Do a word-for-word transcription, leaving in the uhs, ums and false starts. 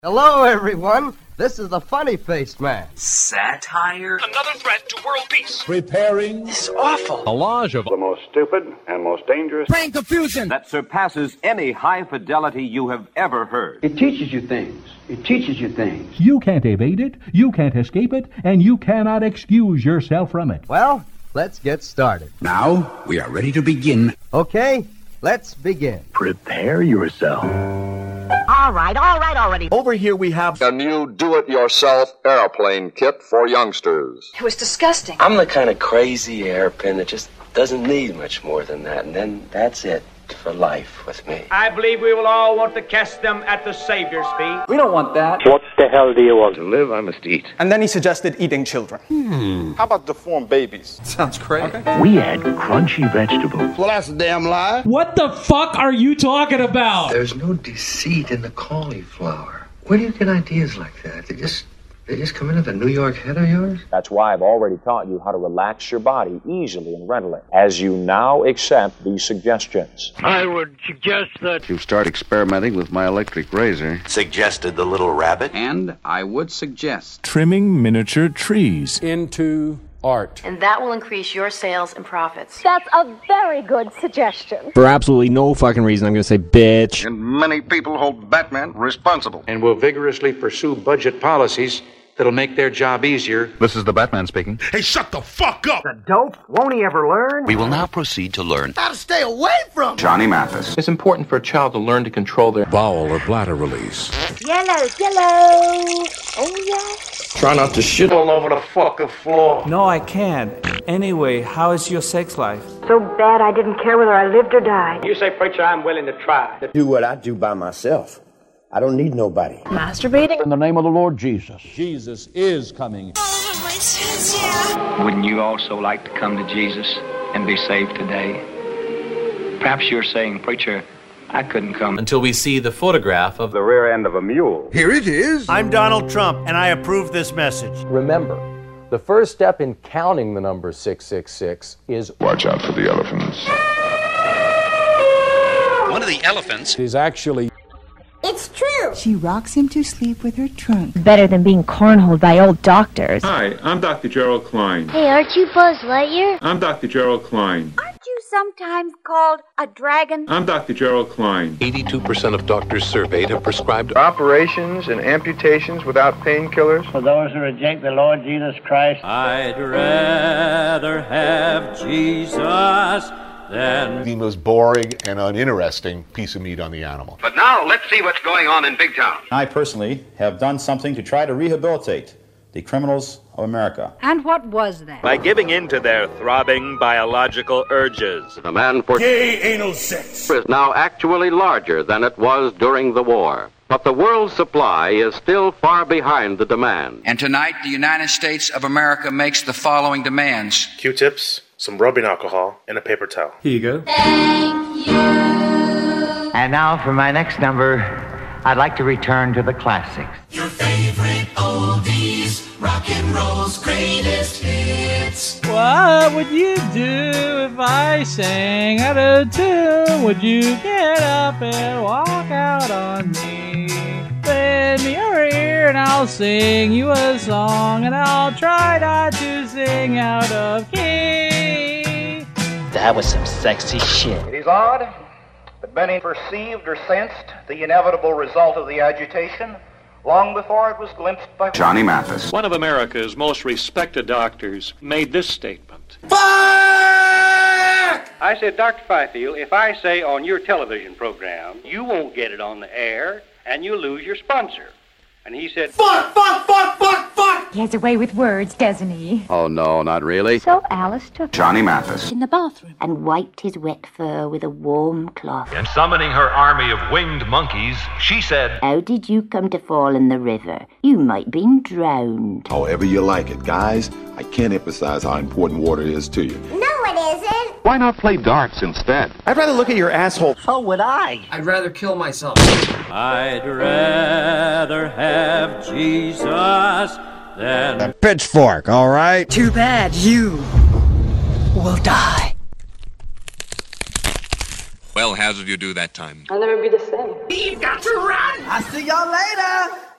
Hello, everyone. This is the Funny-Faced Man. Satire? Another threat to world peace. Preparing. This is awful. Collage of the most stupid and most dangerous brain confusion that surpasses any high fidelity you have ever heard. It teaches you things. It teaches you things. You can't evade it, you can't escape it, and you cannot excuse yourself from it. Well, let's get started. Now, we are ready to begin. Okay, let's begin. Prepare yourself. All right, all right already. Over here we have a new do-it-yourself airplane kit for youngsters. It was disgusting. I'm the kind of crazy hairpin that just doesn't need much more than that, and then that's it for life with me. I believe we will all want to cast them at the Savior's feet. We don't want that. What the hell do you want? To live, I must eat. And then he suggested eating children. Hmm. How about deformed babies? Sounds great. Okay. We had crunchy vegetables. Well, that's a damn lie. What the fuck are you talking about? There's no deceit in the cauliflower. Where do you get ideas like that? They just... They just come into the New York head of yours? That's why I've already taught you how to relax your body easily and readily, as you now accept these suggestions. I would suggest that you start experimenting with my electric razor. Suggested the little rabbit. And I would suggest trimming miniature trees into art. And that will increase your sales and profits. That's a very good suggestion. For absolutely no fucking reason, I'm going to say bitch. And many people hold Batman responsible. And will vigorously pursue budget policies that'll make their job easier. This is the Batman speaking. Hey, shut the fuck up! The dope? Won't he ever learn? We will now proceed to learn how to stay away from Johnny Mathis. It's important for a child to learn to control their bowel or bladder release. Yellow, yellow. Oh, yes. Try not to shit all over the fucking floor. No, I can't. Anyway, how is your sex life? So bad I didn't care whether I lived or died. You say, preacher, I'm willing to try. Do what I do by myself. I don't need nobody. Masturbating? In the name of the Lord Jesus. Jesus is coming. Oh, my tits, yeah. Wouldn't you also like to come to Jesus and be saved today? Perhaps you're saying, preacher, I couldn't come. Until we see the photograph of the rear end of a mule. Here it is. I'm Donald Trump, and I approve this message. Remember, the first step in counting the number six six six is watch out for the elephants. One of the elephants is actually... It's true. She rocks him to sleep with her trunk. Better than being cornholed by old doctors. Hi, I'm Doctor Gerald Klein. Hey, aren't you Buzz Lightyear? I'm Doctor Gerald Klein. Aren't you sometimes called a dragon? I'm Doctor Gerald Klein. eighty-two percent of doctors surveyed have prescribed operations and amputations without painkillers. For those who reject the Lord Jesus Christ, I'd rather have Jesus than the most boring and uninteresting piece of meat on the animal. But now let's see what's going on in Big Town. I personally have done something to try to rehabilitate the criminals of America. And what was that? By giving in to their throbbing biological urges. The man for gay anal sex is now actually larger than it was during the war. But the world's supply is still far behind the demand. And tonight, the United States of America makes the following demands. Q-tips, some rubbing alcohol, and a paper towel. Here you go. Thank you. And now for my next number, I'd like to return to the classics. Your favorite oldies, rock and roll's greatest hits. What would you do if I sang out of tune? Would you get up and walk out on me? Lend me your ear and I'll sing you a song, and I'll try not to sing out of key. That was some sexy shit. It is odd that many perceived or sensed the inevitable result of the agitation long before it was glimpsed by Johnny Mathis. One of America's most respected doctors made this statement. Fuck! I said, Doctor Fifield, if I say on your television program, you won't get it on the air, and you lose your sponsor. And he said, fuck, fuck, fuck, fuck, fuck! He has a way with words, doesn't he? Oh, no, not really. So Alice took Johnny Mathis. in the bathroom and wiped his wet fur with a warm cloth. And summoning her army of winged monkeys, she said, How did you come to fall in the river? You might have been drowned. However you like it, guys. I can't emphasize how important water is to you. No, it isn't. Why not play darts instead? I'd rather look at your asshole. So would I. I'd rather kill myself. I'd rather have Jesus than a pitchfork, all right? Too bad you will die. Well, how did you do that time? I'll never be the same. You've got to run! I'll see y'all later!